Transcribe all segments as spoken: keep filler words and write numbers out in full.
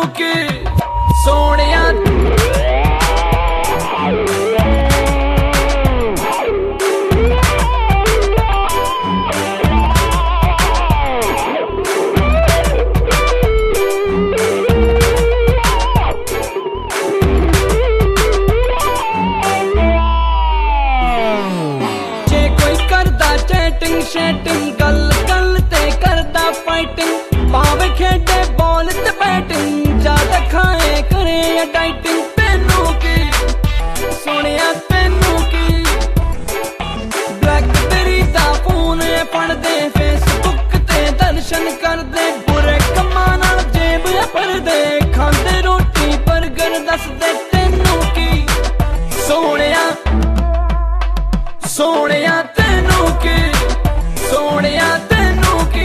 की सोनिया चैटिंग शैटिंग गल गल ते करदा फाइटिंग भावे खेडे बॉल ते बैटिंग ज्यादा खाए करे या डाइटिंग तेनू की सोनिया तेनू की ब्लैकबेरी दा फोन पढ़ दे फेसबुक ते दर्शन कर दे बुरे कम्मां नाल जेब भर दे खांदे रोटी बर्गर दस दे तेनू की सोनिया सोनिया तेनू की सोनिया तेनू की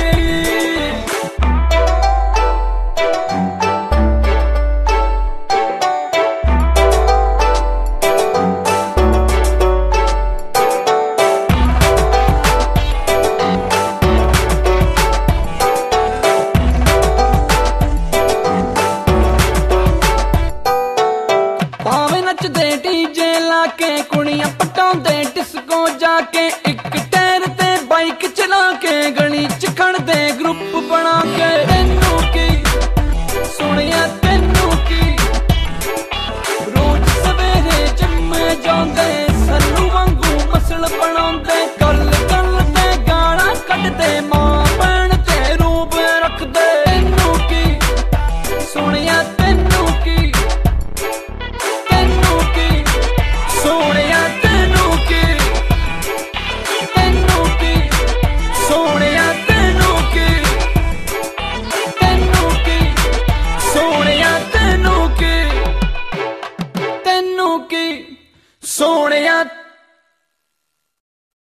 भावे नचदे डीजे लाके कुड़ियां पटाउंदे डिस्को जाके एक टैर ते बाइक चला के गली च खड़दे ग्रुप बना के तेनू की सोनिया तेनू की रोज सवेरे जिम जांदे सल्लू वांगू मसल बनाउंदे गल गल ते गाना कढदे मां भैन ते रूप रखदे तेनू की सोनिया तेनू की तेनू की सोनिया तेनू की तेनू की सोनिया तेनू की तेनू की सोनिया तेनू की तेनू की सोनिया